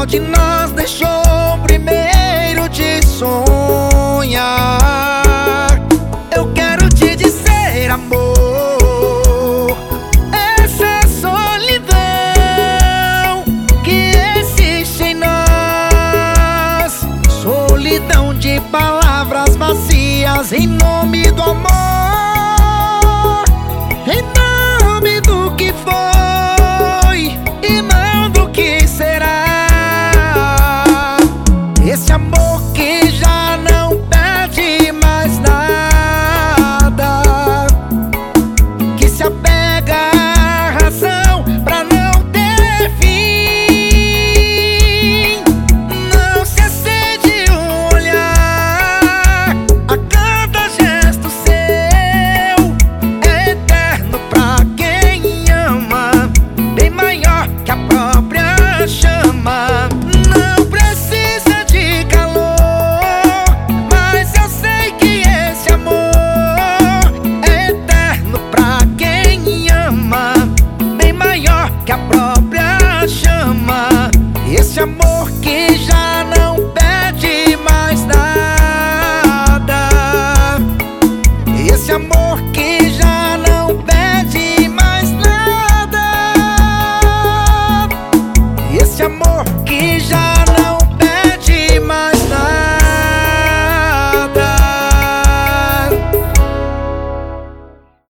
de nós deixou primeiro de sonhar. Eu quero te dizer, amor, essa solidão que existe em nós, solidão de palavras vazias em nome do amor, em nome do que foi e não do que será. Esse amor que já não pede mais nada, que se apega à razão pra não ter fim. Não se excede um olhar, a cada gesto seu é eterno pra quem ama, bem maior que a própria